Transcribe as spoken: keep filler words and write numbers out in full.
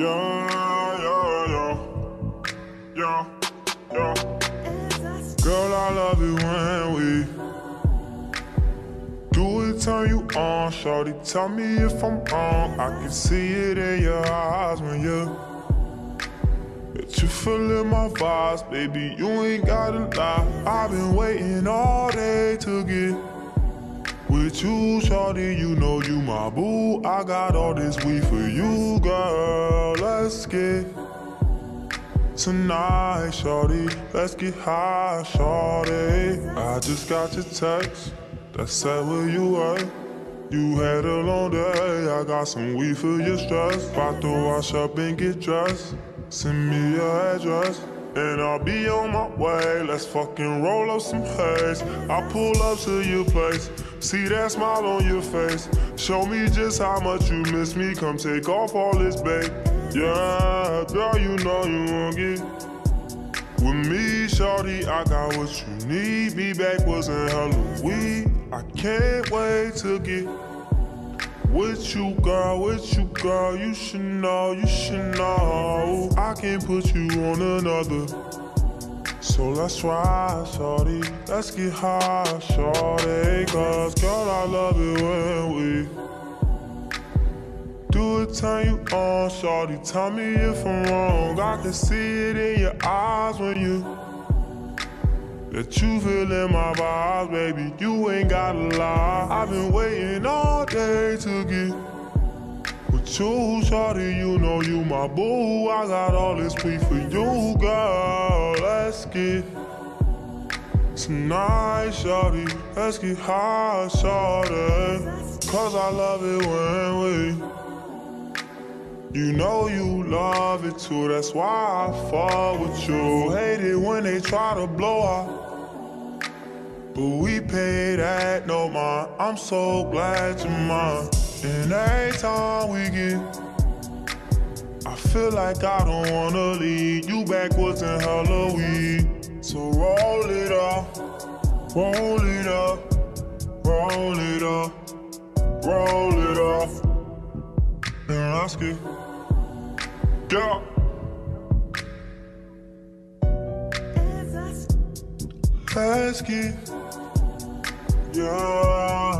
Yeah, yeah, yeah, yeah, yeah. Girl, I love it when we do it, turn you on. Shorty, tell me if I'm wrong. I can see it in your eyes when you that you feelin' my vibes, baby. You ain't gotta lie. I've been waiting all day to get with you, shorty. You know you my boo. I got all this weed for you, girl. Let's get tonight, shorty. Let's get high, shorty. I just got your text that said where you at. You had a long day. I got some weed for your stress. About to wash up and get dressed. Send me your address and I'll be on my way. Let's fucking roll up some haze. I'll pull up to your place. See that smile on your face. Show me just how much you miss me. Come take off all this, babe. Yeah, girl, you know you won't get with me, shorty. I got what you need. Be backwards and hella weed. I can't wait to get with you, girl, with you, girl. You should know, you should know I can't put you on another. So let's ride, shorty. Let's get high, shorty. Cause girl, I love it when we do it, turn you on, shorty. Tell me if I'm wrong. I can see it in your eyes when you that you feelin' my vibes, baby. You ain't gotta lie. I've been waiting all day to get with you, shorty. You know you my boo. I got all this weed for you, girl. Let's get tonight, shorty. Let's get high, shorty. Cause I love it when we you know you love it too, that's why I fall with you. Hate it when they try to blow up, but we pay that no mind. I'm so glad you're mine. And every time we get, I feel like I don't wanna leave. You backwards and hella weed. So roll it up, roll it up, roll it up, roll it up. And let's get yeah. Let's get yeah.